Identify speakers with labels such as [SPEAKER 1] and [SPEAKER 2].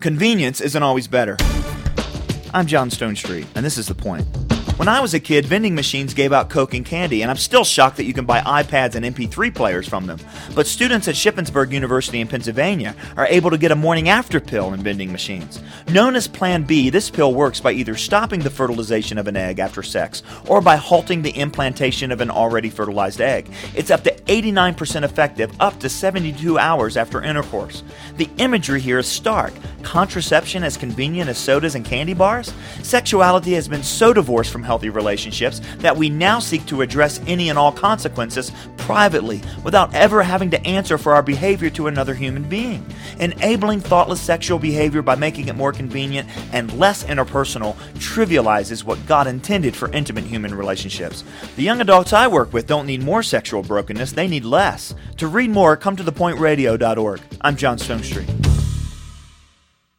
[SPEAKER 1] convenience isn't always better. I'm John Stonestreet, and this is The Point. When I was a kid, vending machines gave out Coke and candy, and I'm still shocked that you can buy iPads and MP3 players from them. But students at Shippensburg University in Pennsylvania are able to get a morning after pill in vending machines. Known as Plan B, this pill works by either stopping the fertilization of an egg after sex or by halting the implantation of an already fertilized egg. It's up to 89% effective up to 72 hours after intercourse. The imagery here is stark. Contraception as convenient as sodas and candy bars? Sexuality has been so divorced from healthy relationships that we now seek to address any and all consequences privately without ever having to answer for our behavior to another human being. Enabling thoughtless sexual behavior by making it more convenient and less interpersonal trivializes what God intended for intimate human relationships. The young adults I work with don't need more sexual brokenness, they need less. To read more, come to thepointradio.org. I'm John Stonestreet.